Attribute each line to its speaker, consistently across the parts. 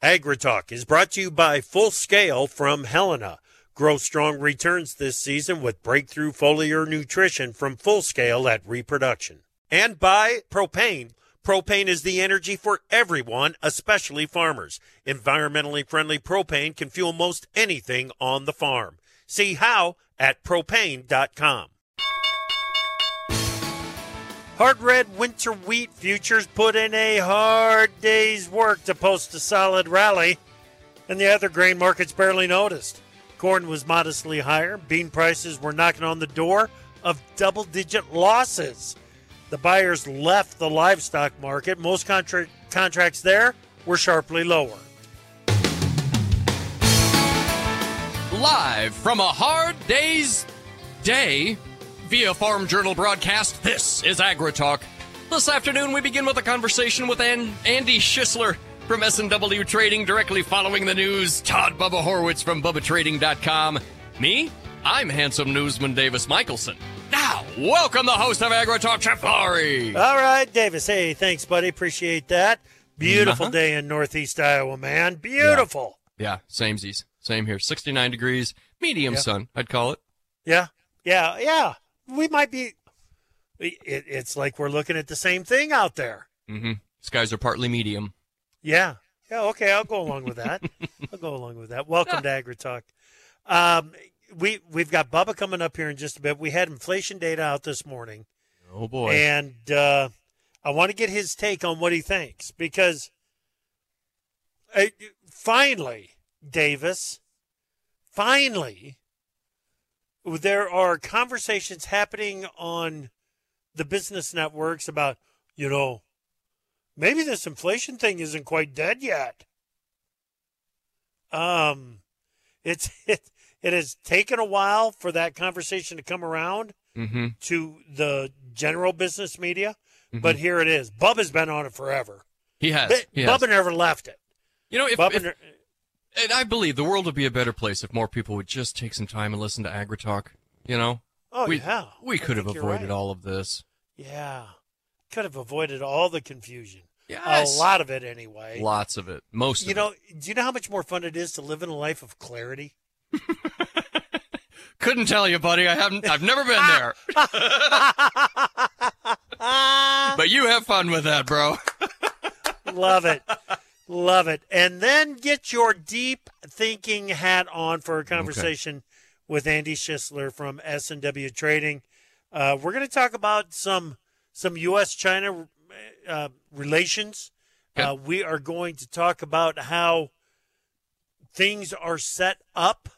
Speaker 1: AgriTalk is brought to you by Full Scale from Helena. Grow strong returns this season with breakthrough foliar nutrition from Full Scale at Reproduction. And by Propane. Propane is the energy for everyone, especially farmers. Environmentally friendly propane can fuel most anything on the farm. See how at propane.com. Hard red winter wheat futures put in a hard day's work to post a solid rally, and the other grain markets barely noticed. Corn was modestly higher. Bean prices were knocking on the door of double-digit losses. The buyers left the livestock market. Most contracts there were sharply lower.
Speaker 2: Live from a hard day's day via Farm Journal broadcast, this is AgriTalk. This afternoon, we begin with a conversation with Andy Schisler from S&W Trading, directly following the news. Todd Bubba Horwitz from BubbaTrading.com. Me? I'm handsome newsman Davis Michelson. Now, welcome the host of AgriTalk, Chip Flory.
Speaker 1: All right, Davis. Hey, thanks, buddy. Appreciate that. Beautiful day in Northeast Iowa, man. Beautiful.
Speaker 2: Yeah, samesies. Same here. 69 degrees, medium sun, I'd call it.
Speaker 1: Yeah. We might be. It's like we're looking at the same thing out there.
Speaker 2: Mm-hmm. Skies are partly medium.
Speaker 1: Yeah, okay, I'll go along with that. Welcome to AgriTalk. We've got Bubba coming up here in just a bit. We had inflation data out this morning.
Speaker 2: Oh, boy.
Speaker 1: And I want to get his take on what he thinks because finally, Davis, there are conversations happening on the business networks about, maybe this inflation thing isn't quite dead yet. It has taken a while for that conversation to come around to the general business media, but here it is. Bubba's been on it forever.
Speaker 2: He has.
Speaker 1: Bubba never left it.
Speaker 2: And I believe the world would be a better place if more people would just take some time and listen to AgriTalk. We could have avoided all of this.
Speaker 1: Yeah. Could have avoided all the confusion.
Speaker 2: Yes.
Speaker 1: A lot of it anyway.
Speaker 2: Lots of it. Most of it.
Speaker 1: Do you know how much more fun it is to live in a life of clarity?
Speaker 2: Couldn't tell you, buddy. I've never been there. But you have fun with that, bro.
Speaker 1: Love it. And then get your deep thinking hat on for a conversation with Andy Schisler from S&W Trading. We're going to talk about some U.S.-China relations.
Speaker 2: Okay.
Speaker 1: We are going to talk about how things are set up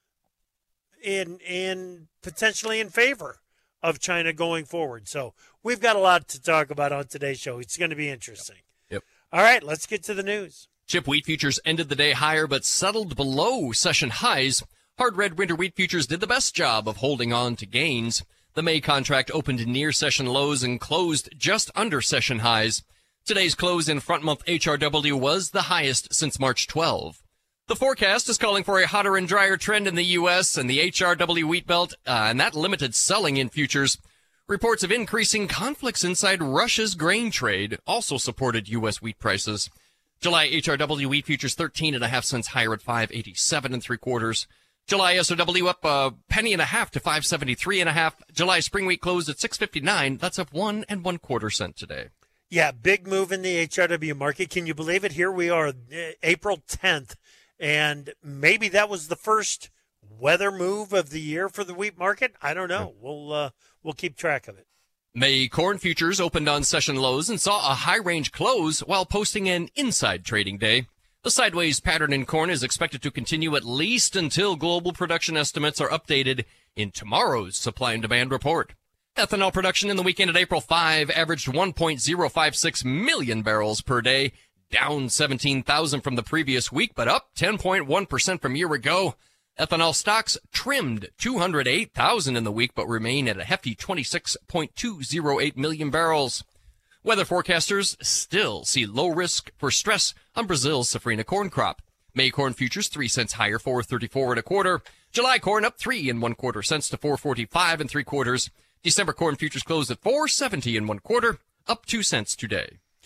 Speaker 1: in potentially in favor of China going forward. So we've got a lot to talk about on today's show. It's going to be interesting.
Speaker 2: Yep.
Speaker 1: All right, let's get to the news.
Speaker 2: Chip wheat futures ended the day higher but settled below session highs. Hard red winter wheat futures did the best job of holding on to gains. The May contract opened near session lows and closed just under session highs. Today's close in front month HRW was the highest since March 12. The forecast is calling for a hotter and drier trend in the U.S. and the HRW wheat belt, and that limited selling in futures. Reports of increasing conflicts inside Russia's grain trade also supported U.S. wheat prices. July HRW wheat futures 13.5 cents higher at 5.87 3/4. July SOW up a penny and a half to 5.73 1/2. July spring wheat closed at 6.59. That's up 1 1/4 cent today.
Speaker 1: Yeah, big move in the HRW market. Can you believe it? Here we are, April 10th, and maybe that was the first weather move of the year for the wheat market. I don't know. We'll keep track of it.
Speaker 2: May corn futures opened on session lows and saw a high range close while posting an inside trading day. The sideways pattern in corn is expected to continue at least until global production estimates are updated in tomorrow's supply and demand report. Ethanol production in the weekend at April 5 averaged 1.056 million barrels per day, down 17,000 from the previous week, but up 10.1% from a year ago. Ethanol stocks trimmed 208,000 in the week, but remain at a hefty 26.208 million barrels. Weather forecasters still see low risk for stress on Brazil's safrinha corn crop. May corn futures 3 cents higher, 4.34 1/4. July corn up 3 1/4 cents to 4.45 3/4. December corn futures closed at 4.70 1/4, up 2 cents today.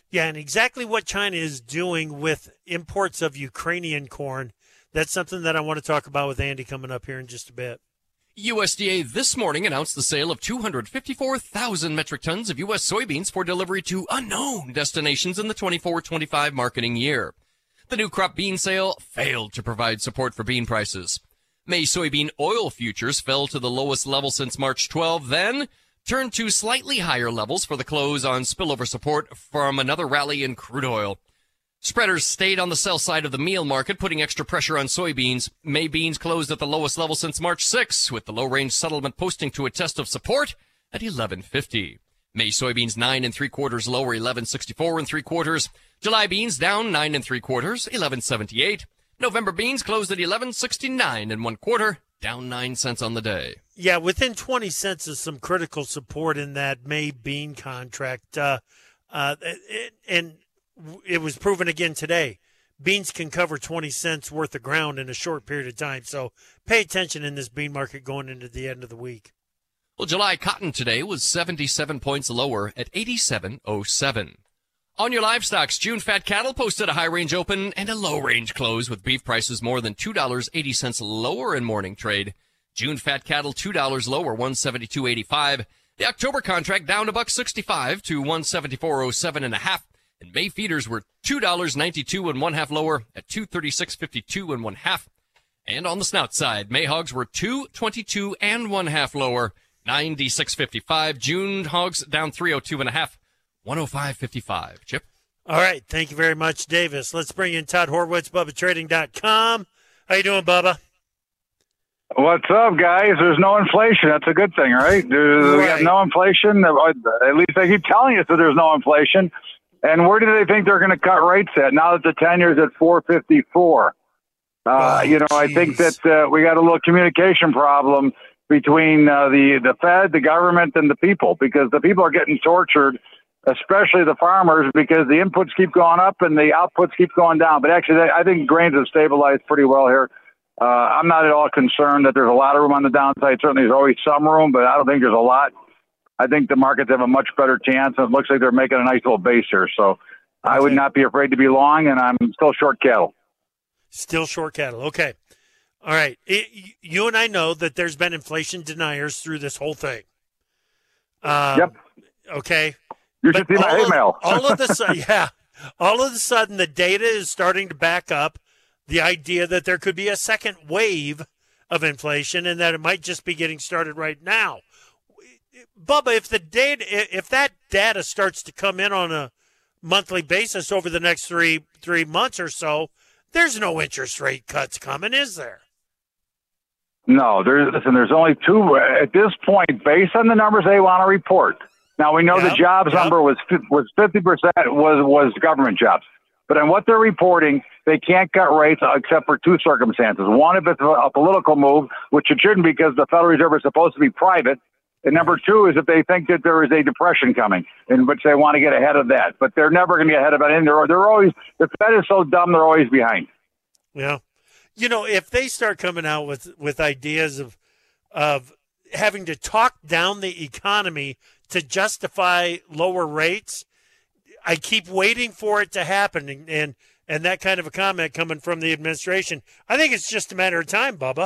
Speaker 1: Yeah, and exactly what China is doing with imports of Ukrainian corn, that's something that I want to talk about with Andy coming up here in just a bit.
Speaker 2: USDA this morning announced the sale of 254,000 metric tons of U.S. soybeans for delivery to unknown destinations in the 24-25 marketing year. The new crop bean sale failed to provide support for bean prices. May soybean oil futures fell to the lowest level since March 12, then turned to slightly higher levels for the close on spillover support from another rally in crude oil. Spreaders stayed on the sell side of the meal market, putting extra pressure on soybeans. May beans closed at the lowest level since March 6, with the low-range settlement posting to a test of support at 11.50. May soybeans 9 3/4 lower, 11.64 3/4. July beans down 9 3/4, 11.78. November beans closed at 11.69 1/4, down 9 cents on the day.
Speaker 1: Yeah, within 20 cents is some critical support in that May bean contract, and it was proven again today. Beans can cover 20 cents worth of ground in a short period of time, so pay attention in this bean market going into the end of the week.
Speaker 2: Well, July cotton today was 77 points lower at 87.07. On your livestocks, June fat cattle posted a high-range open and a low-range close with beef prices more than $2.80 lower in morning trade. June fat cattle $2 lower, 172.85. The October contract down $1.65 to 174.07 1/2. And May feeders were $2.92 1/2 lower at 236.52 1/2. And on the snout side, May hogs were $2.22 1/2 lower, 96.55. June hogs down 302 1/2, 105.55. Chip.
Speaker 1: All right, thank you very much, Davis. Let's bring in Todd Horwitz, BubbaTrading.com. How you doing, Bubba?
Speaker 3: What's up, guys? There's no inflation. That's a good thing, right? We got no inflation. At least they keep telling us that there's no inflation. And where do they think they're going to cut rates at now that the 10-year's at 4.54? I think that we got a little communication problem between the Fed, the government, and the people, because the people are getting tortured, especially the farmers, because the inputs keep going up and the outputs keep going down. But actually, I think grains have stabilized pretty well here. I'm not at all concerned that there's a lot of room on the downside. Certainly, there's always some room, but I don't think there's a lot. I think the markets have a much better chance, and it looks like they're making a nice little base here. So I would not be afraid to be long, and I'm still short cattle.
Speaker 1: Still short cattle. Okay. All right. You and I know that there's been inflation deniers through this whole thing.
Speaker 3: Yep.
Speaker 1: Okay.
Speaker 3: You should see my email.
Speaker 1: All of a sudden, the data is starting to back up the idea that there could be a second wave of inflation and that it might just be getting started right now. Bubba, if that data starts to come in on a monthly basis over the next three months or so, there's no interest rate cuts coming, is there?
Speaker 3: No, there's only two at this point, based on the numbers they want to report. Now we know the jobs number was 50% was government jobs, but on what they're reporting, they can't cut rates except for two circumstances. One, if it's a political move, which it shouldn't be because the Federal Reserve is supposed to be private. And number two is if they think that there is a depression coming, in which they want to get ahead of that. But they're never going to get ahead of it. And they're always, the Fed is so dumb, they're always behind.
Speaker 1: Yeah. If they start coming out with ideas of having to talk down the economy to justify lower rates, I keep waiting for it to happen. And that kind of a comment coming from the administration, I think it's just a matter of time, Bubba.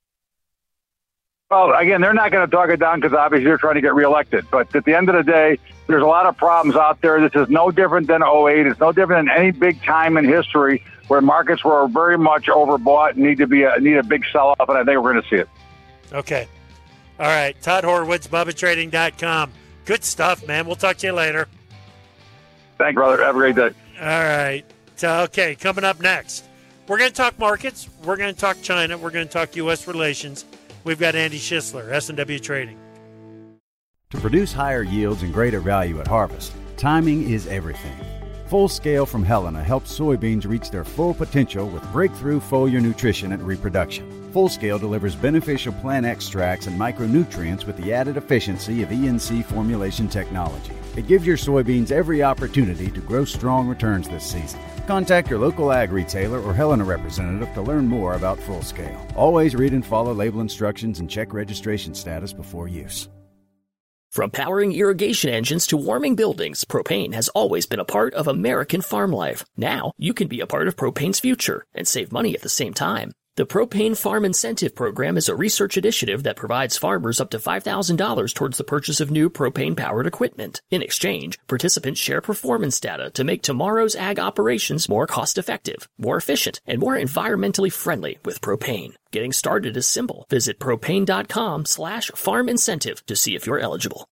Speaker 3: Well, again, they're not going to talk it down because obviously they're trying to get reelected. But at the end of the day, there's a lot of problems out there. This is no different than 2008. It's no different than any big time in history where markets were very much overbought and need a big sell-off, and I think we're going to see it.
Speaker 1: Okay. All right. Todd Horwitz, BubbaTrading.com. Good stuff, man. We'll talk to you later.
Speaker 3: Thanks, brother. Have a great day.
Speaker 1: All right. Okay, coming up next, we're going to talk markets. We're going to talk China. We're going to talk U.S. relations. We've got Andy Schisler, S&W Trading.
Speaker 4: To produce higher yields and greater value at harvest, timing is everything. Full Scale from Helena helps soybeans reach their full potential with breakthrough foliar nutrition and reproduction. Full Scale delivers beneficial plant extracts and micronutrients with the added efficiency of ENC formulation technology. It gives your soybeans every opportunity to grow strong returns this season. Contact your local ag retailer or Helena representative to learn more about Full Scale. Always read and follow label instructions and check registration status before use.
Speaker 5: From powering irrigation engines to warming buildings, propane has always been a part of American farm life. Now, you can be a part of propane's future and save money at the same time. The Propane Farm Incentive Program is a research initiative that provides farmers up to $5,000 towards the purchase of new propane-powered equipment. In exchange, participants share performance data to make tomorrow's ag operations more cost-effective, more efficient, and more environmentally friendly with propane. Getting started is simple. Visit propane.com/farm incentive to see if you're eligible.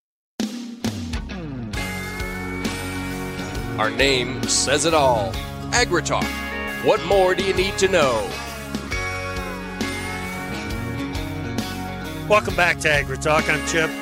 Speaker 6: Our name says it all. AgriTalk. What more do you need to know?
Speaker 1: Welcome back to AgriTalk. I'm Chip.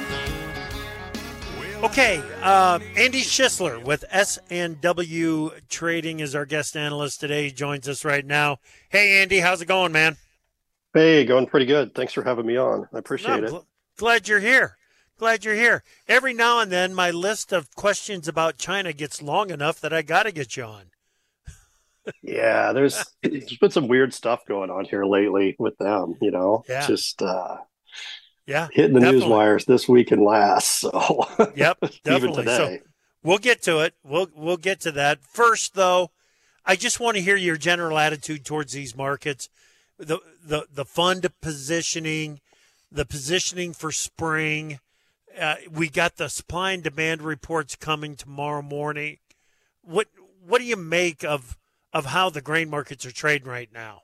Speaker 1: Okay, Andy Schisler with S&W Trading is our guest analyst today. He joins us right now. Hey, Andy, how's it going, man?
Speaker 7: Hey, going pretty good. Thanks for having me on. I appreciate it.
Speaker 1: Glad you're here. Glad you're here. Every now and then, my list of questions about China gets long enough that I got to get you on.
Speaker 7: Yeah, there's been some weird stuff going on here lately with them, you know?
Speaker 1: Yeah.
Speaker 7: Just
Speaker 1: yeah,
Speaker 7: hitting the
Speaker 1: definitely.
Speaker 7: news wires this week and last. So
Speaker 1: Yep, definitely.
Speaker 7: even today.
Speaker 1: So we'll get to it. We'll get to that. First, though, I just want to hear your general attitude towards these markets. The fund positioning, the positioning for spring. We got the supply and demand reports coming tomorrow morning. What do you make of how the grain markets are trading right now?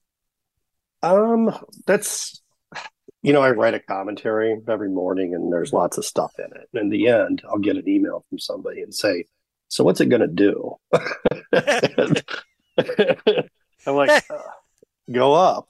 Speaker 7: That's, you know, I write a commentary every morning and there's lots of stuff in it. And in the end, I'll get an email from somebody and say, so what's it going to do? I'm like, go up.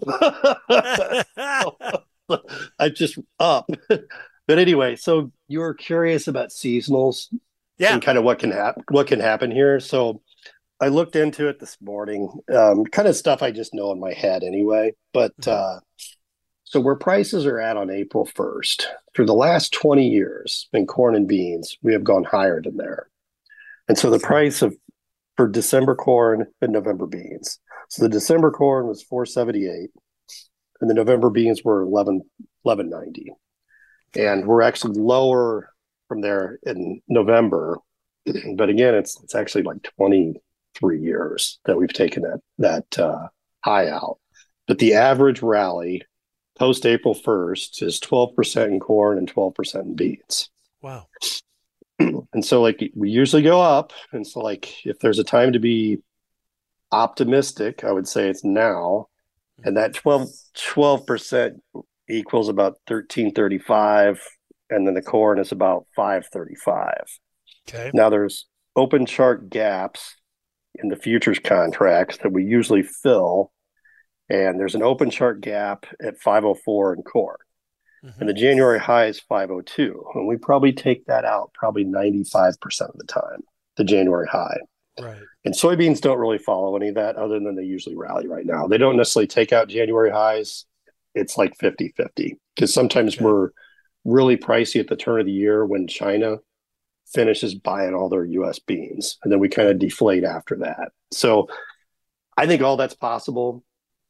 Speaker 7: I just up. But anyway, so you were curious about seasonals,
Speaker 1: Yeah,
Speaker 7: and kind of what can happen here. So I looked into it this morning, kind of stuff I just know in my head anyway. But so where prices are at on April 1st, through the last 20 years in corn and beans, we have gone higher than there. And so the price for December corn and November beans. So the December corn was $4.78, and the November beans were $11.90. And we're actually lower from there in November. But again, it's actually like 23 years that we've taken that high out. But the average rally post April 1st is 12% in corn and 12% in beans.
Speaker 1: wow.
Speaker 7: And so like we usually go up. And so like if there's a time to be optimistic, I would say it's now. And that 12% equals about 13.35, and then the corn is about 5.35.
Speaker 1: Okay.
Speaker 7: Now there's open chart gaps in the futures contracts that we usually fill, and there's an open chart gap at 5.04 in corn. And the January high is 5.02, and we probably take that out probably 95% of the time, the January high.
Speaker 1: Right.
Speaker 7: And soybeans don't really follow any of that other than they usually rally right now. They don't necessarily take out January highs. It's like 50-50 because sometimes we're really pricey at the turn of the year when China finishes buying all their U.S. beans, and then we kind of deflate after that. So I think all that's possible.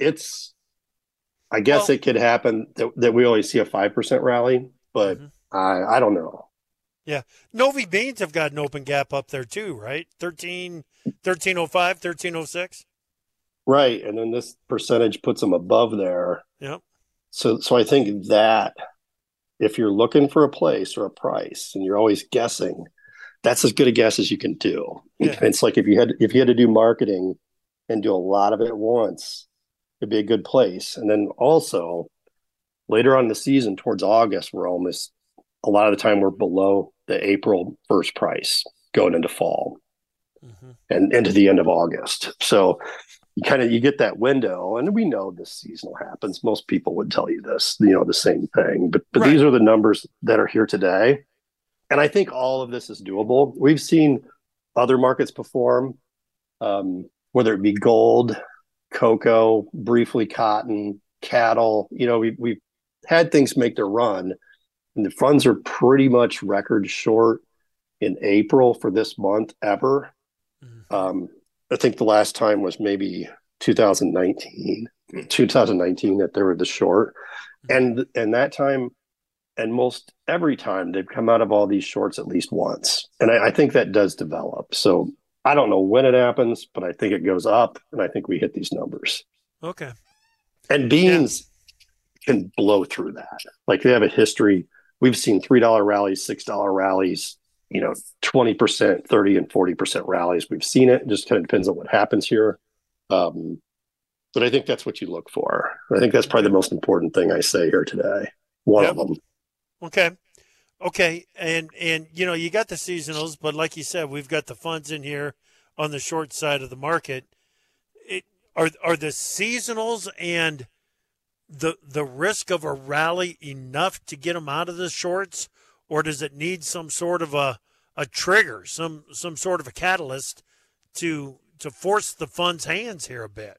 Speaker 7: I guess it could happen that we always see a 5% rally, but I don't know.
Speaker 1: Yeah. Novi beans have got an open gap up there too, right? 13.05, 13.06.
Speaker 7: Right. And then this percentage puts them above there.
Speaker 1: Yep.
Speaker 7: So I think that if you're looking for a place or a price and you're always guessing, that's as good a guess as you can do.
Speaker 1: Yeah.
Speaker 7: It's like if you had to do marketing and do a lot of it at once, it'd be a good place. And then also later on in the season towards August, a lot of the time we're below the April 1st price going into fall and into the end of August. So you get that window, and we know this seasonal happens. Most people would tell you this, the same thing, but
Speaker 1: Right.
Speaker 7: These are the numbers that are here today. And I think all of this is doable. We've seen other markets perform, whether it be gold, cocoa, briefly cotton, cattle. We've had things make their run, and the funds are pretty much record short in April for this month ever. I think the last time was maybe 2019 that they were the short, and that time And most every time they've come out of all these shorts at least once. And I think that does develop. So I don't know when it happens, but I think it goes up, and I think we hit these numbers.
Speaker 1: Okay. And
Speaker 7: beans can blow through that. Like, they have a history. We've seen $3 rallies, $6 rallies, 20%, 30 and 40% rallies. We've seen it. It just kind of depends on what happens here. But I think that's what you look for. I think that's probably the most important thing I say here today. One of them.
Speaker 1: Okay. And you got the seasonals, but like you said, we've got the funds in here on the short side of the market. Are the seasonals and the risk of a rally enough to get them out of the shorts, or does it need some sort of a trigger, some sort of a catalyst to force the fund's hands here a bit?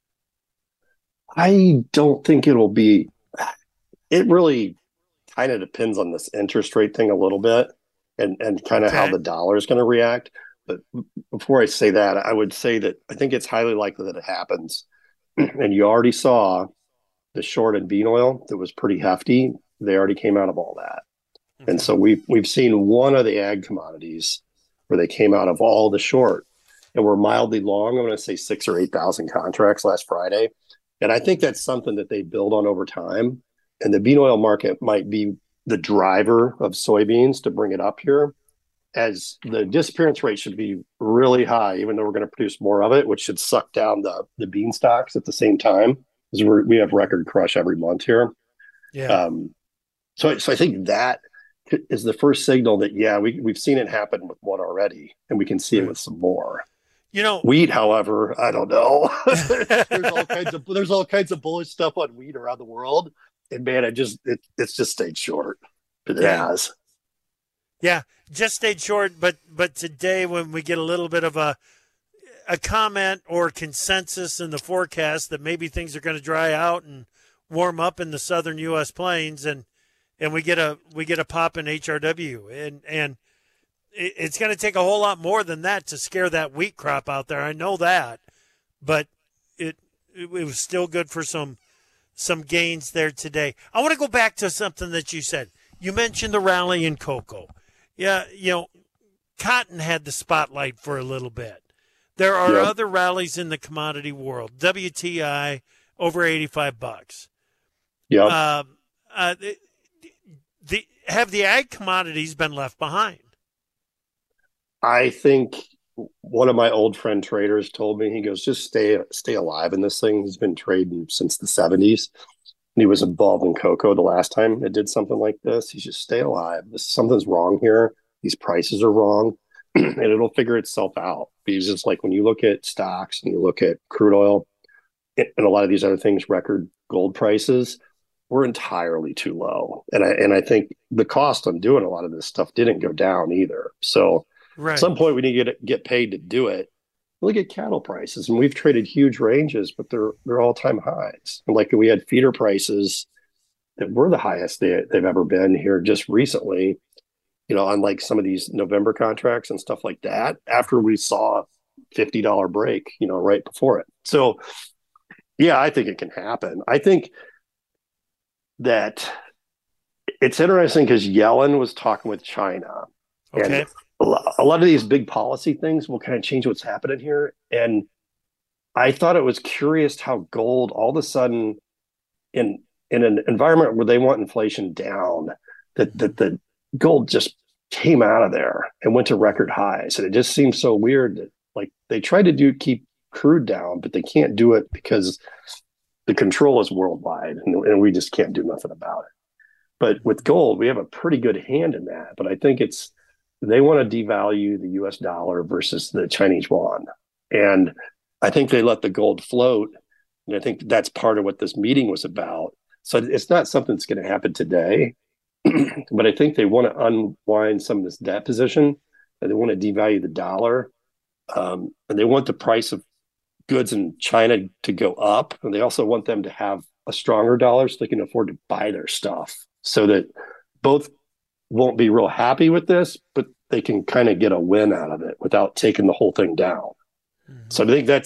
Speaker 7: I don't think it'll be. It really kind of depends on this interest rate thing a little bit, and kind of how the dollar is going to react. But before I say that, I would say that I think it's highly likely that it happens. And you already saw the short in bean oil that was pretty hefty. They already came out of all that. Okay. And so we've seen one of the ag commodities where they came out of all the short and were mildly long. I'm going to say 6,000 or 8,000 contracts last Friday. And I think that's something that they build on over time. And the bean oil market might be the driver of soybeans to bring it up here, as the disappearance rate should be really high, even though we're going to produce more of it, which should suck down the bean stocks at the same time, because we have record crush every month here.
Speaker 1: Yeah.
Speaker 7: So I think that is the first signal that, we've seen it happen with one already, and we can see it with some more. Wheat, however, I don't know. there's all kinds of bullish stuff on wheat around the world, and man, it's just stayed short. It has.
Speaker 1: Yeah, just stayed short. But today, when we get a little bit of a comment or consensus in the forecast that maybe things are going to dry out and warm up in the southern U.S. plains, and we get a pop in HRW, and it's going to take a whole lot more than that to scare that wheat crop out there. I know that, but it was still good for some gains there today. I want to go back to something that you said. You mentioned the rally in cocoa. Yeah, cotton had the spotlight for a little bit. There are other rallies in the commodity world. WTI over $85.
Speaker 7: Yeah.
Speaker 1: Have the ag commodities been left behind?
Speaker 7: I think one of my old friend traders told me, he goes, just stay alive in this thing. He's been trading since the 70s. And he was involved in cocoa the last time it did something like this. He's just stay alive. Something's wrong here. These prices are wrong, and it'll figure itself out. Because it's like when you look at stocks and you look at crude oil and a lot of these other things, record gold prices, we're entirely too low. And I think the cost on doing a lot of this stuff didn't go down either. So at some point we need to get paid to do it. Look at cattle prices, and we've traded huge ranges, but they're all-time highs. And like we had feeder prices that were the highest they've ever been here just recently, unlike some of these November contracts and stuff like that, after we saw $50 break, right before it. So, I think it can happen. I think that it's interesting because Yellen was talking with China.
Speaker 1: Okay.
Speaker 7: And a lot of these big policy things will kind of change what's happening here. And I thought it was curious how gold all of a sudden in an environment where they want inflation down, that the gold just came out of there and went to record highs. And it just seems so weird that like they try to keep crude down, but they can't do it because the control is worldwide and we just can't do nothing about it. But with gold, we have a pretty good hand in that. But I think they want to devalue the US dollar versus the Chinese yuan. And I think they let the gold float. And I think that's part of what this meeting was about. So it's not something that's going to happen today. But I think they want to unwind some of this debt position, and they want to devalue the dollar. And they want the price of goods in China to go up. And they also want them to have a stronger dollar so they can afford to buy their stuff, so that both won't be real happy with this, but they can kind of get a win out of it without taking the whole thing down. Mm-hmm. So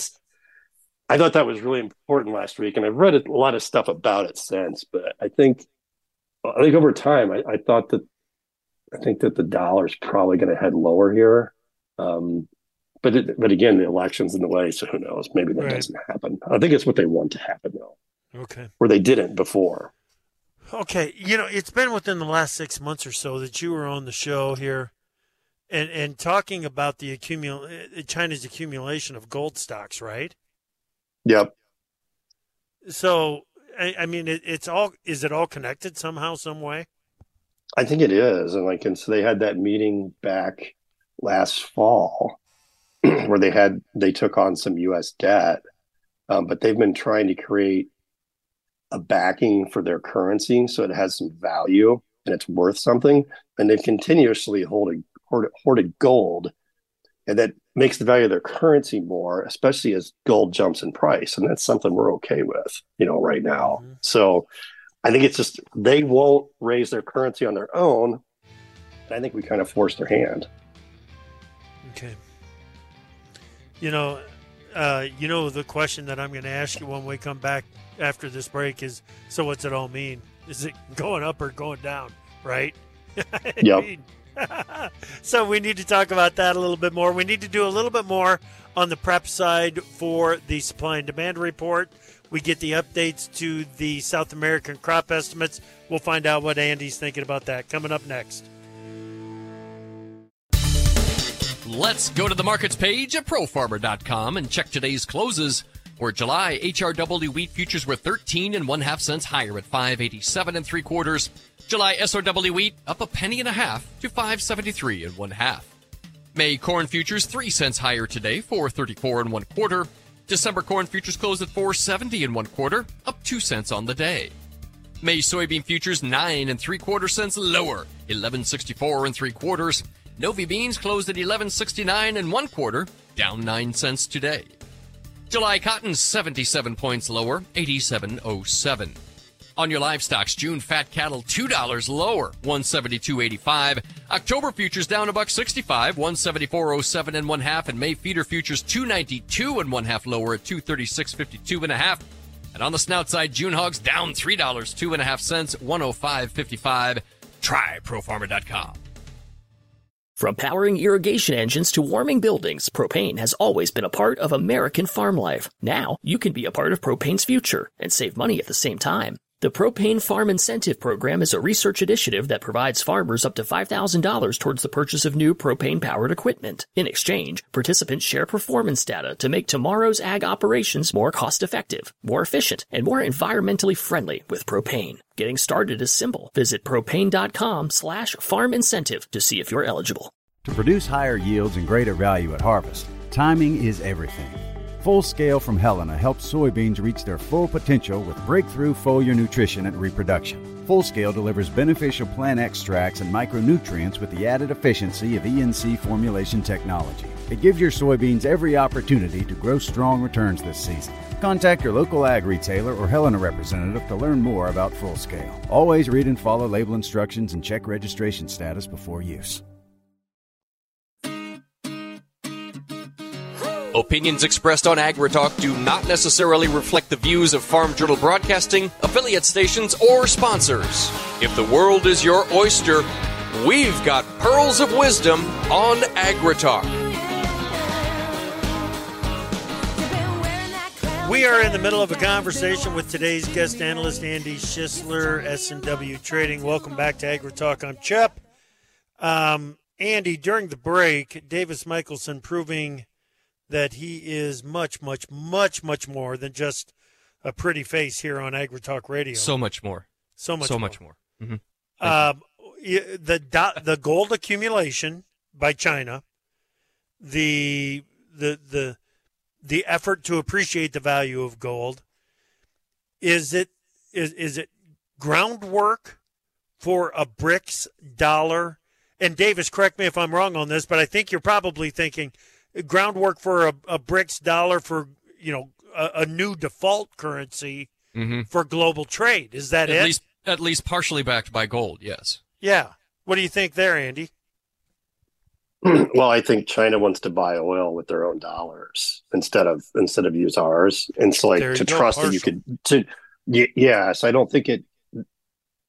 Speaker 7: I thought that was really important last week. And I've read a lot of stuff about it since, but I think I think over time, I think that the dollar is probably going to head lower here. But again, the election's in the way, so who knows? Maybe that doesn't happen. I think it's what they want to happen, though.
Speaker 1: Okay.
Speaker 7: Where they didn't before.
Speaker 1: Okay. You know, it's been within the last 6 months or so that you were on the show here and talking about the China's accumulation of gold stocks, right?
Speaker 7: Yep.
Speaker 1: So, I mean, is it all connected somehow, some way?
Speaker 7: I think it is. And so they had that meeting back last fall where they took on some U.S. debt, but they've been trying to create a backing for their currency so it has some value and it's worth something. And they've continuously hoarded gold, and that makes the value of their currency more, especially as gold jumps in price. And that's something we're okay with, right now. Mm-hmm. So I think it's just they won't raise their currency on their own. I think we kind of forced their hand.
Speaker 1: Okay. The question that I'm going to ask you when we come back after this break is, so what's it all mean? Is it going up or going down, right?
Speaker 7: Yep.
Speaker 1: So we need to talk about that a little bit more. We need to do a little bit more on the prep side for the supply and demand report. We get the updates to the South American crop estimates. We'll find out what Andy's thinking about that coming up next.
Speaker 2: Let's go to the markets page at profarmer.com and check today's closes. For July, HRW wheat futures were 13 1/2 cents higher at 5.87 3/4. July SRW wheat up 1.5 pennies to 5.73 1/2. May corn futures 3 cents higher today, 4.34 1/4. December corn futures closed at 4.70 1/4, up 2 cents on the day. May soybean futures 9 3/4 cents lower, 11.64 3/4. Novi beans closed at 11.69 1/4, down 9 cents today. July cotton 77 points lower, 87.07. On your livestock, June fat cattle $2 lower, 172.85. October futures down $1.65, 174.07 1/2, and May feeder futures 292 1/2 lower at 236.52 1/2. And on the snout side, June hogs down $3, 2 1/2 cents, 105.55. Try profarmer.com.
Speaker 5: From powering irrigation engines to warming buildings, propane has always been a part of American farm life. Now, you can be a part of propane's future and save money at the same time. The Propane Farm Incentive Program is a research initiative that provides farmers up to $5,000 towards the purchase of new propane-powered equipment. In exchange, participants share performance data to make tomorrow's ag operations more cost-effective, more efficient, and more environmentally friendly with propane. Getting started is simple. Visit propane.com/farm incentive to see if you're eligible.
Speaker 4: To produce higher yields and greater value at harvest, timing is everything. Full Scale from Helena helps soybeans reach their full potential with breakthrough foliar nutrition and reproduction. Full Scale delivers beneficial plant extracts and micronutrients with the added efficiency of ENC formulation technology. It gives your soybeans every opportunity to grow strong returns this season. Contact your local ag retailer or Helena representative to learn more about Full Scale. Always read and follow label instructions and check registration status before use.
Speaker 6: Opinions expressed on AgriTalk do not necessarily reflect the views of Farm Journal Broadcasting, affiliate stations, or sponsors. If the world is your oyster, we've got pearls of wisdom on AgriTalk.
Speaker 1: We are in the middle of a conversation with today's guest analyst, Andy Schisler, S&W Trading. Welcome back to AgriTalk. I'm Chip. Andy, during the break, Davis Michelson proving that he is much, much, much, much more than just a pretty face here on AgriTalk Radio.
Speaker 2: So much more.
Speaker 1: So much more.
Speaker 2: Mm-hmm.
Speaker 1: The gold accumulation by China, the effort to appreciate the value of gold, is it groundwork for a BRICS dollar? And Davis, correct me if I'm wrong on this, but I think you're probably thinking groundwork for a BRICS dollar for, a new default currency for global trade. Is that
Speaker 2: At least partially backed by gold, yes.
Speaker 1: Yeah. What do you think there, Andy?
Speaker 7: Well, I think China wants to buy oil with their own dollars instead of use ours. And so, trust that you could. Yes, I don't think it.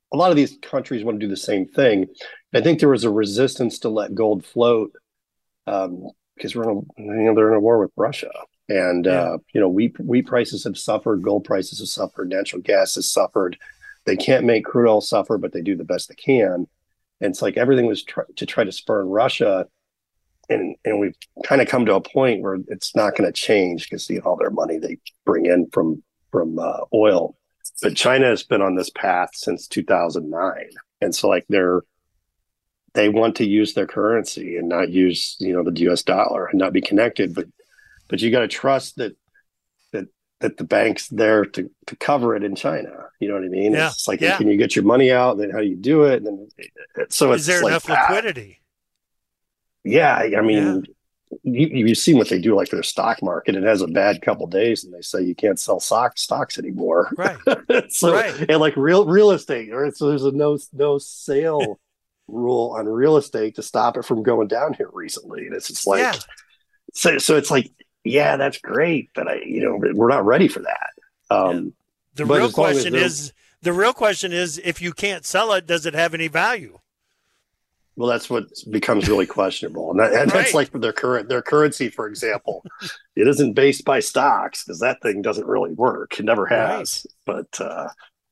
Speaker 7: a lot of these countries want to do the same thing. I think there was a resistance to let gold float because they're in a war with Russia, and wheat prices have suffered, gold prices have suffered, natural gas has suffered. They can't make crude oil suffer, but they do the best they can. And it's like everything was to try to spurn Russia, and we've kind of come to a point where it's not going to change because all their money they bring in from oil. But China has been on this path since 2009, and so like they want to use their currency and not use the U.S. dollar and not be connected. But you got to trust that the bank's there to cover it in China. You know what I mean?
Speaker 1: Yeah.
Speaker 7: It's like, can you get your money out? Then how do you do it? And so
Speaker 1: is there enough liquidity?
Speaker 7: Yeah, I mean, you've seen what they do, like for their stock market. It has a bad couple of days, and they say you can't sell stocks anymore.
Speaker 1: Right.
Speaker 7: And like real estate, right? So there's a no sale rule on real estate to stop it from going down here recently. And it's just like, so it's like, yeah, that's great, but we're not ready for that.
Speaker 1: The real question is, if you can't sell it, does it have any value?
Speaker 7: Well, that's what becomes really questionable, and that's like their currency, for example. It isn't based by stocks because that thing doesn't really work. It never has. Right. But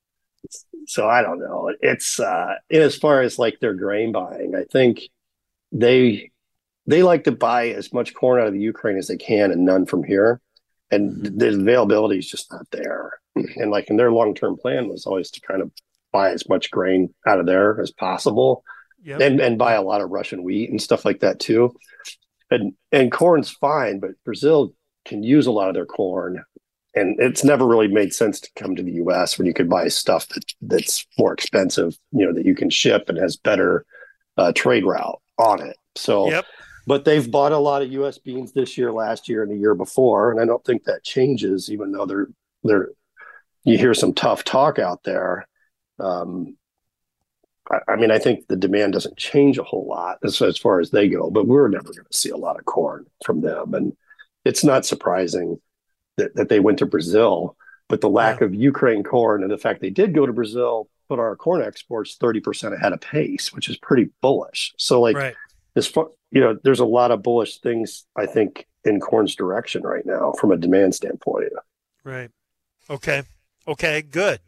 Speaker 7: so I don't know. It's as far as like their grain buying, I think they like to buy as much corn out of the Ukraine as they can and none from here, and the availability is just not there. And like in their long-term plan was always to kind of buy as much grain out of there as possible. Yep. And buy a lot of Russian wheat and stuff like that too. And corn's fine, but Brazil can use a lot of their corn. And it's never really made sense to come to the US when you could buy stuff that's more expensive, that you can ship and has better trade route on it. So, But they've bought a lot of US beans this year, last year, and the year before. And I don't think that changes, even though you hear some tough talk out there. I mean, I think the demand doesn't change a whole lot as far as they go, but we're never going to see a lot of corn from them. And it's not surprising that they went to Brazil, but the lack of Ukraine corn and the fact they did go to Brazil put our corn exports 30% ahead of pace, which is pretty bullish. So as far, there's a lot of bullish things, I think, in corn's direction right now from a demand standpoint.
Speaker 1: Right. Okay. Good.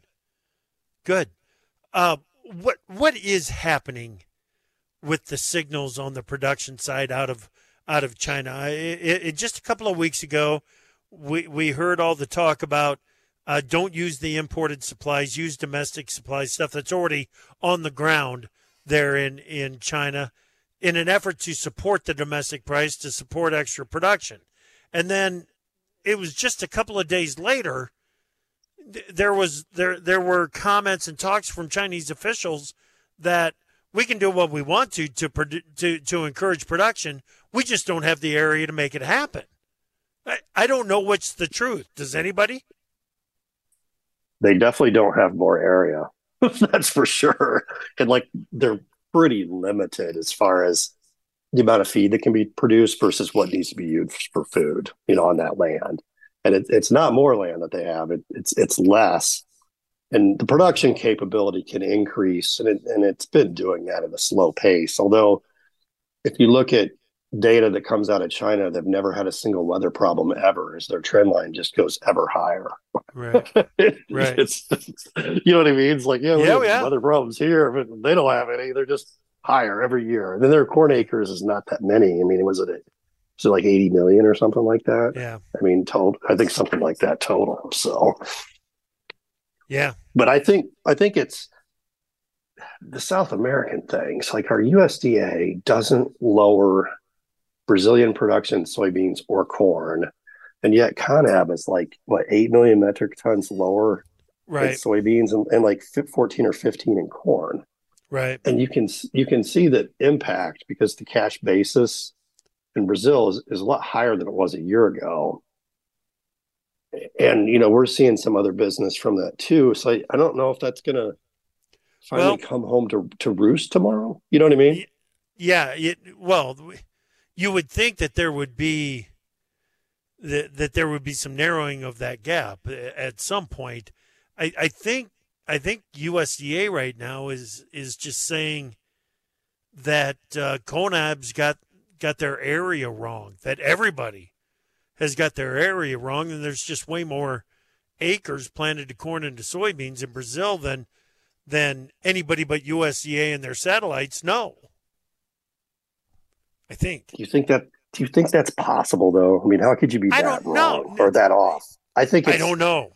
Speaker 1: What is happening with the signals on the production side out of China? Just a couple of weeks ago, we heard all the talk about don't use the imported supplies, use domestic supplies, stuff that's already on the ground there in China, in an effort to support the domestic price, to support extra production. And then it was just a couple of days later, there were comments and talks from Chinese officials that we can do what we want to encourage production. We just don't have the area to make it happen. I don't know what's the truth. Does anybody?
Speaker 7: They definitely don't have more area. That's for sure. And they're pretty limited as far as the amount of feed that can be produced versus what needs to be used for food, on that land. And it's not more land that they have. It's less. And the production capability can increase. And it's been doing that at a slow pace. Although if you look at data that comes out of China, they've never had a single weather problem ever, as their trend line just goes ever higher.
Speaker 1: Right.
Speaker 7: It's you know what I mean? It's like, we have weather problems here, but they don't have any. They're just higher every year. And then their corn acres is not that many. I mean, was it like 80 million or something like that?
Speaker 1: Yeah.
Speaker 7: I mean, total, I think something like that total. So,
Speaker 1: yeah.
Speaker 7: But I think it's the South American things. Like our USDA doesn't lower Brazilian production soybeans or corn, and yet CONAB is 8 million metric tons lower in soybeans and like 14 or 15 in corn.
Speaker 1: Right.
Speaker 7: And you can see that impact because the cash basis in Brazil is a lot higher than it was a year ago. And, we're seeing some other business from that too. So I don't know if that's going to finally come home to roost tomorrow. You know what I mean?
Speaker 1: Yeah. You would think that there would be some narrowing of that gap at some point. I think USDA right now is just saying that CONAB's got their area wrong, that everybody has got their area wrong, and there's just way more acres planted to corn and to soybeans in Brazil than anybody but USDA and their satellites know. I think.
Speaker 7: Do you think that's possible though? I mean, how could you be that wrong or that off? I don't
Speaker 1: know.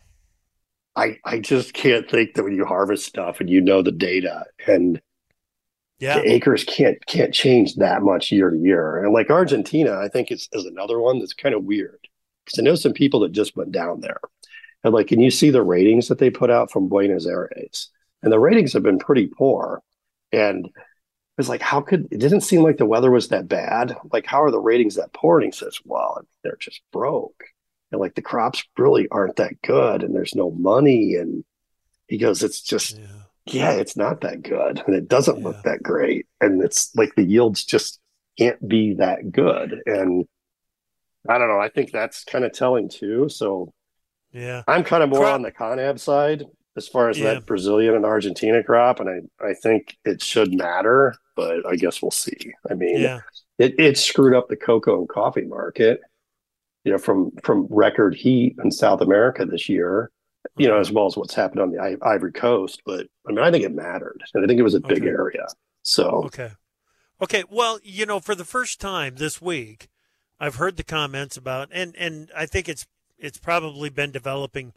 Speaker 7: I just can't think that when you harvest stuff and you know the data and the acres can't change that much year to year. And like Argentina, I think is another one that's kind of weird because I know some people that just went down there and like, and you see the ratings that they put out from Buenos Aires, and the ratings have been pretty poor. And it was like, it didn't seem like the weather was that bad. Like, how are the ratings that poor? And he says, well, they're just broke. And like the crops really aren't that good and there's no money. And he goes, it's just, it's not that good. And it doesn't look that great. And it's like the yields just can't be that good. And I don't know. I think that's kind of telling too. So I'm kind of more on the CONAB side as far as that Brazilian and Argentina crop. And I think it should matter, but I guess we'll see. I mean, it screwed up the cocoa and coffee market, from record heat in South America this year, as well as what's happened on the Ivory Coast. But I mean, I think it mattered, and I think it was a big area. So,
Speaker 1: okay. Well, for the first time this week, I've heard the comments about, and I think it's probably been developing.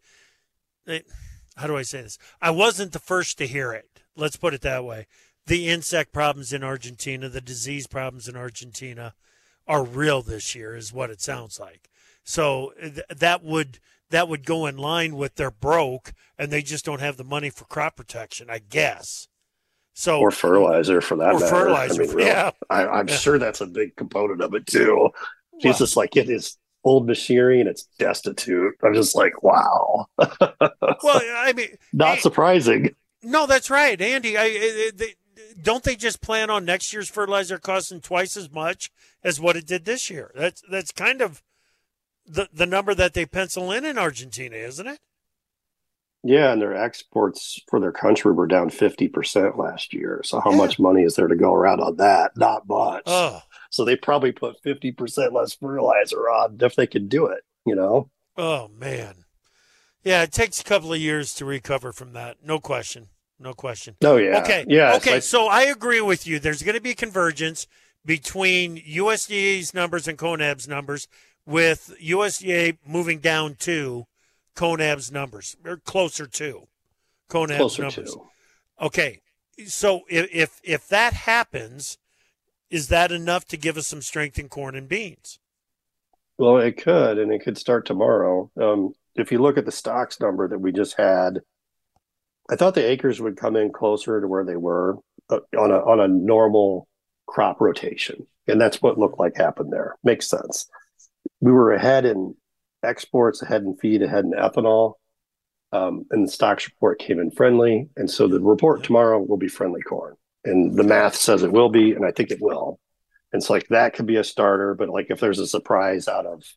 Speaker 1: How do I say this? I wasn't the first to hear it. Let's put it that way. The insect problems in Argentina, the disease problems in Argentina are real this year is what it sounds like. So that would go in line with they're broke and they just don't have the money for crop protection, I guess. So
Speaker 7: or fertilizer for that matter.
Speaker 1: Fertilizer,
Speaker 7: I'm sure that's a big component of it too. It's just like it is old machinery and it's destitute. I'm just like, wow.
Speaker 1: Well, I mean,
Speaker 7: not surprising.
Speaker 1: No, that's right, Andy. Don't they just plan on next year's fertilizer costing twice as much as what it did this year? That's kind of the number that they pencil in Argentina, isn't it?
Speaker 7: Yeah, and their exports for their country were down 50% last year. So how much money is there to go around on that? Not much.
Speaker 1: Oh.
Speaker 7: So they probably put 50% less fertilizer on if they could do it,
Speaker 1: Oh, man. Yeah, it takes a couple of years to recover from that. No question.
Speaker 7: Oh, yeah.
Speaker 1: Okay.
Speaker 7: Yeah.
Speaker 1: Okay, so I agree with you. There's going to be convergence between USDA's numbers and CONAB's numbers, with USDA moving down to CONAB's numbers, or closer to CONAB's numbers. Okay, so if that happens, is that enough to give us some strength in corn and beans?
Speaker 7: Well, it could, and it could start tomorrow. If you look at the stocks number that we just had, I thought the acres would come in closer to where they were on a normal crop rotation, and that's what looked like happened there. Makes sense. We were ahead in exports, ahead in feed, ahead in ethanol, and the stocks report came in friendly, and so the report tomorrow will be friendly corn, and the math says it will be, and I think it will. And it's like that could be a starter, but like if there's a surprise out of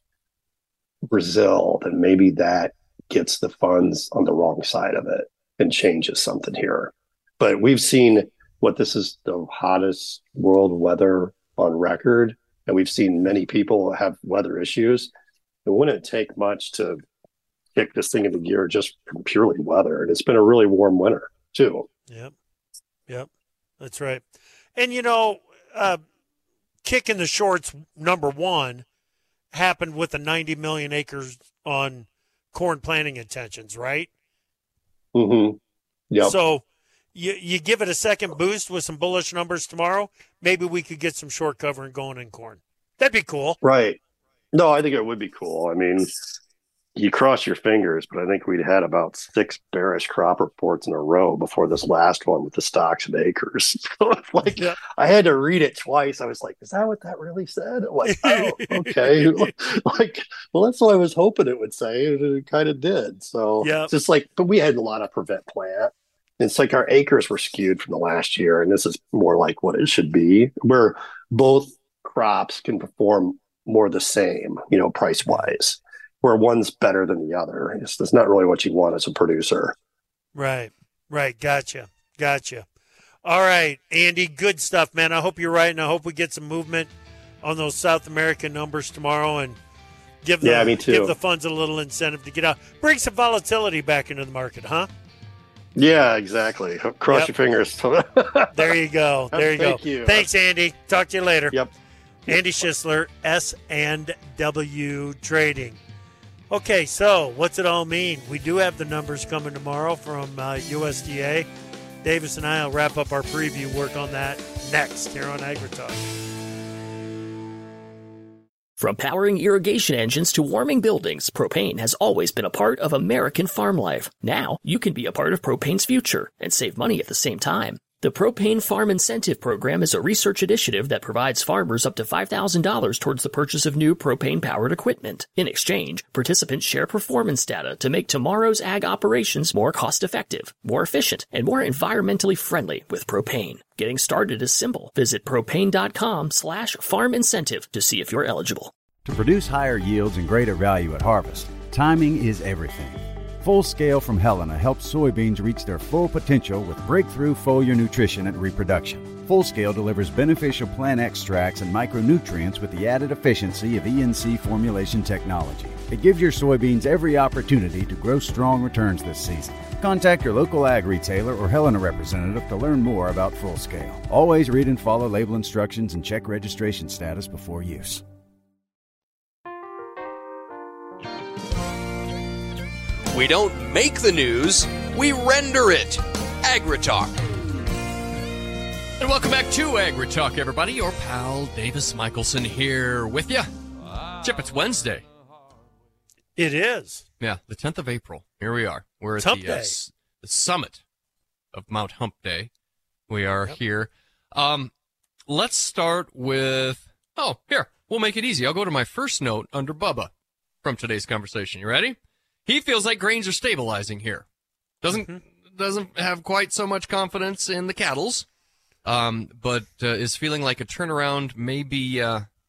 Speaker 7: Brazil, then maybe that gets the funds on the wrong side of it and changes something here. But we've seen this is the hottest world weather on record, and we've seen many people have weather issues. It wouldn't take much to kick this thing into gear just from purely weather, and it's been a really warm winter too.
Speaker 1: Yep, that's right. And kicking the shorts number one happened with the 90 million acres on corn planting intentions, right?
Speaker 7: Mm-hmm. Yeah.
Speaker 1: So you give it a second boost with some bullish numbers tomorrow, maybe we could get some short covering going in corn. That'd be cool.
Speaker 7: Right. No, I think it would be cool. I mean, you cross your fingers, but I think we'd had about 6 bearish crop reports in a row before this last one with the stocks and acres. So I had to read it twice. I was like, is that what that really said? I'm like, oh, okay. Well, that's what I was hoping it would say, and it kind of did. So it's just but we had a lot of prevent plant. It's like our acres were skewed from the last year, and this is more like what it should be, where both crops can perform more the same, price wise, where one's better than the other. That's not really what you want as a producer.
Speaker 1: Right. Right. Gotcha. All right, Andy, good stuff, man. I hope you're right, and I hope we get some movement on those South American numbers tomorrow and give
Speaker 7: me too.
Speaker 1: Give the funds a little incentive to get out. Bring some volatility back into the market, huh?
Speaker 7: Yeah, exactly. Cross your fingers.
Speaker 1: There you go.
Speaker 7: Thank you.
Speaker 1: Thanks, Andy. Talk to you later.
Speaker 7: Yep.
Speaker 1: Andy Schisler, S&W Trading. Okay, so what's it all mean? We do have the numbers coming tomorrow from USDA. Davis and I will wrap up our preview work on that next here on AgriTalk.
Speaker 5: From powering irrigation engines to warming buildings, propane has always been a part of American farm life. Now, you can be a part of propane's future and save money at the same time. The Propane Farm Incentive Program is a research initiative that provides farmers up to $5,000 towards the purchase of new propane-powered equipment. In exchange, participants share performance data to make tomorrow's ag operations more cost-effective, more efficient, and more environmentally friendly with propane. Getting started is simple. Visit propane.com/farm incentive to see if you're eligible.
Speaker 4: To produce higher yields and greater value at harvest, timing is everything. Full Scale from Helena helps soybeans reach their full potential with breakthrough foliar nutrition and reproduction. Full Scale delivers beneficial plant extracts and micronutrients with the added efficiency of ENC formulation technology. It gives your soybeans every opportunity to grow strong returns this season. Contact your local ag retailer or Helena representative to learn more about Full Scale. Always read and follow label instructions and check registration status before use.
Speaker 6: We don't make the news, we render it. AgriTalk.
Speaker 2: And welcome back to AgriTalk, everybody. Your pal Davis Michelson here with you. Chip, it's Wednesday.
Speaker 1: It is.
Speaker 2: Yeah, the 10th of April. Here we are. We're at the summit of Mount Hump Day. We are here. Let's start with... here. We'll make it easy. I'll go to my first note under Bubba from today's conversation. You ready? He feels like grains are stabilizing here. Doesn't have quite so much confidence in the cattles, but is feeling like a turnaround may be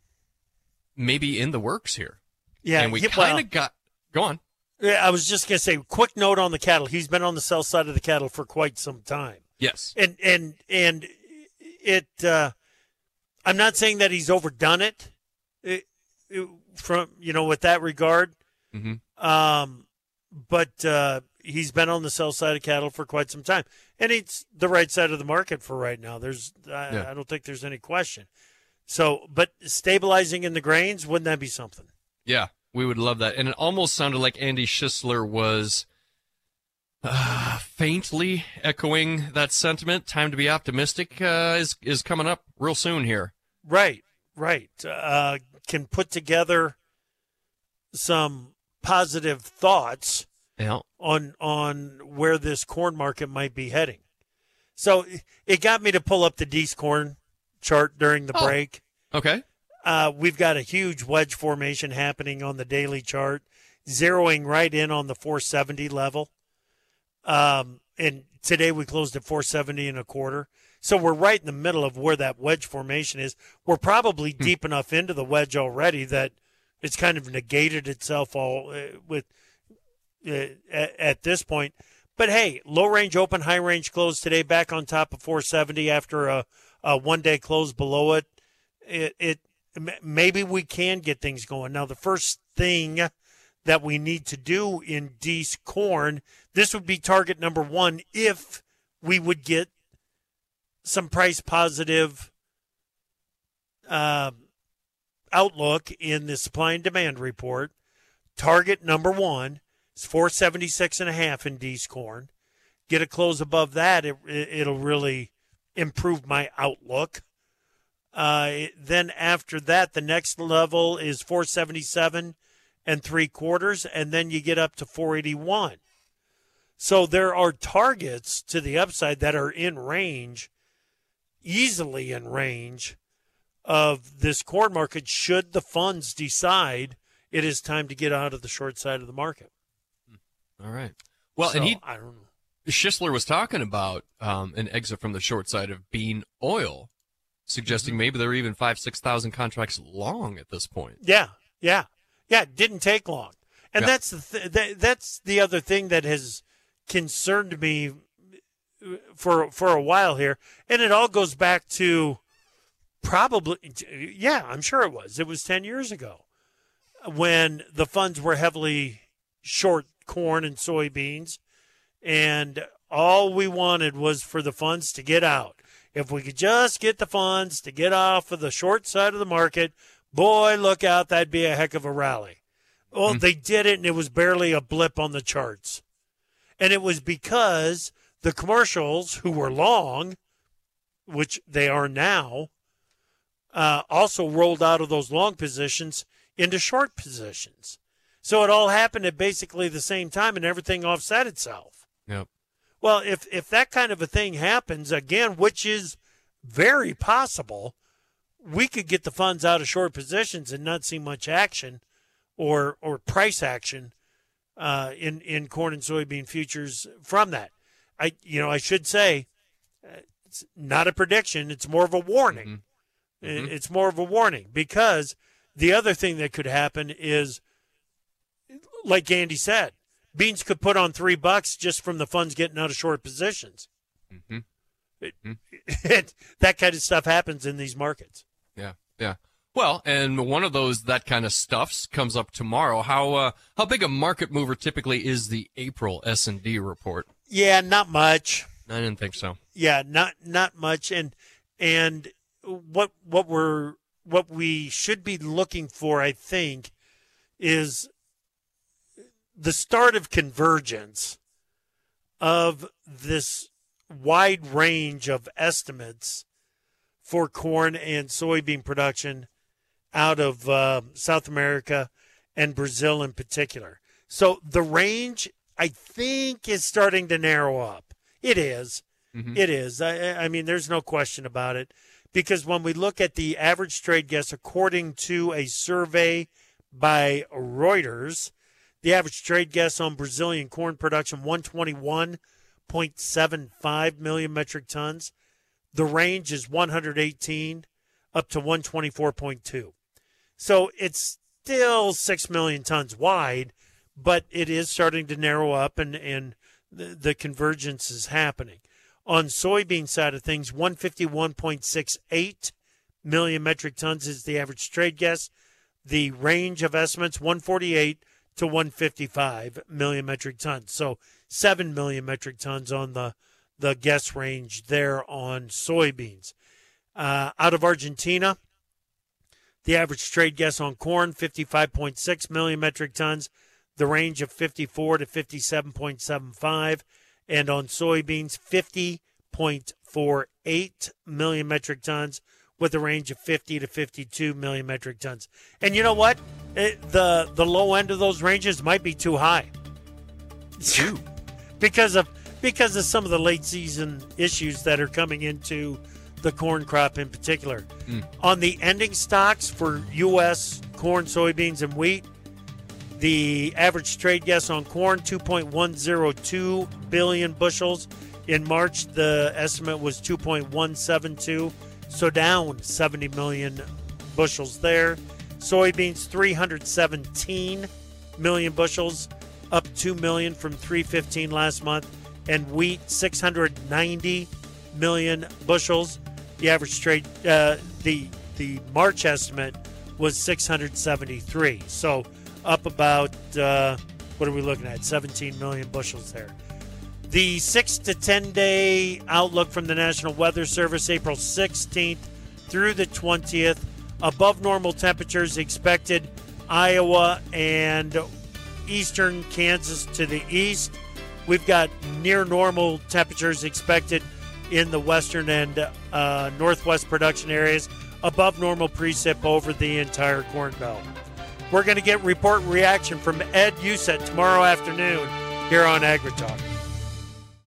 Speaker 2: in the works here.
Speaker 1: Yeah,
Speaker 2: and we kind of got... Go on.
Speaker 1: Yeah, I was just going to say, quick note on the cattle. He's been on the sell side of the cattle for quite some time.
Speaker 2: Yes.
Speaker 1: And it I'm not saying that he's overdone it, from, with that regard.
Speaker 2: Mm-hmm.
Speaker 1: But he's been on the sell side of cattle for quite some time, and it's the right side of the market for right now. I don't think there's any question. So, but stabilizing in the grains, wouldn't that be something?
Speaker 2: Yeah, we would love that. And it almost sounded like Andy Schisler was faintly echoing that sentiment. Time to be optimistic is coming up real soon here.
Speaker 1: Right. Can put together some positive thoughts on where this corn market might be heading. So it got me to pull up the Dees corn chart during the break.
Speaker 2: Okay.
Speaker 1: We've got a huge wedge formation happening on the daily chart, zeroing right in on the 470 level. And today we closed at 470 and a quarter. So we're right in the middle of where that wedge formation is. We're probably deep enough into the wedge already that it's kind of negated itself all at this point. But hey, low range open, high range close today, back on top of 470 after a 1 day close below it. It maybe we can get things going. Now, the first thing that we need to do in Dees corn, this would be target number one if we would get some price positive outlook in the supply and demand report. Target number one is 476.5 in Dees corn. Get a close above that, it'll really improve my outlook. Then after that, the next level is 477 3/4, and then you get up to 481. So there are targets to the upside that are in range, easily in range of this corn market should the funds decide it is time to get out of the short side of the market.
Speaker 2: All right. Well,
Speaker 1: so,
Speaker 2: and
Speaker 1: I don't know.
Speaker 2: Schisler was talking about an exit from the short side of bean oil, suggesting maybe there are even 5,000-6,000 contracts long at this point.
Speaker 1: Yeah. It didn't take long, and that's the other thing that has concerned me for a while here, and it all goes back to probably, I'm sure it was. It was 10 years ago when the funds were heavily short corn and soybeans, and all we wanted was for the funds to get out. If we could just get the funds to get off of the short side of the market, boy, look out, that'd be a heck of a rally. Well, they did it, and it was barely a blip on the charts. And it was because the commercials who were long, which they are now, also rolled out of those long positions into short positions. So it all happened at basically the same time, and everything offset itself.
Speaker 2: Yep.
Speaker 1: Well, if that kind of a thing happens, again, which is very possible, we could get the funds out of short positions and not see much action or price action in corn and soybean futures from that. I should say it's not a prediction. It's more of a warning. Mm-hmm. It's more of a warning, because the other thing that could happen is, like Andy said, beans could put on $3 just from the funds getting out of short positions.
Speaker 2: Mm-hmm.
Speaker 1: That kind of stuff happens in these markets.
Speaker 2: Yeah. Well, and one of that kind of stuffs comes up tomorrow. How big a market mover typically is the April S&D report?
Speaker 1: Yeah, not much.
Speaker 2: I didn't think so.
Speaker 1: Yeah, not much. And what we should be looking for, I think, is the start of convergence of this wide range of estimates for corn and soybean production out of South America and Brazil in particular. So the range, I think, is starting to narrow up. It is. Mm-hmm. It is. I mean, there's no question about it. Because when we look at the average trade guess, according to a survey by Reuters, the average trade guess on Brazilian corn production, 121.75 million metric tons. The range is 118 up to 124.2. So it's still 6 million tons wide, but it is starting to narrow up, and the convergence is happening. On soybean side of things, 151.68 million metric tons is the average trade guess. The range of estimates, 148 to 155 million metric tons. So 7 million metric tons on the guess range there on soybeans. Out of Argentina, the average trade guess on corn, 55.6 million metric tons. The range of 54 to 57.75. And on soybeans, 50.48 million metric tons with a range of 50 to 52 million metric tons. And you know what? The low end of those ranges might be too high. because of some of the late season issues that are coming into the corn crop in particular. On the ending stocks for U.S. corn, soybeans, and wheat, the average trade guess on corn, 2.102 billion bushels. In March, the estimate was 2.172, so down 70 million bushels there. Soybeans, 317 million bushels, up 2 million from 315 last month. And wheat, 690 million bushels. The average trade, the March estimate was 673. So up about, what are we looking at? 17 million bushels there. The 6 to 10 day outlook from the National Weather Service, April 16th through the 20th. Above normal temperatures expected. Iowa and eastern Kansas to the east. We've got near normal temperatures expected in the western and northwest production areas. Above normal precip over the entire Corn Belt. We're going to get report reaction from Ed Uset tomorrow afternoon here on AgriTalk.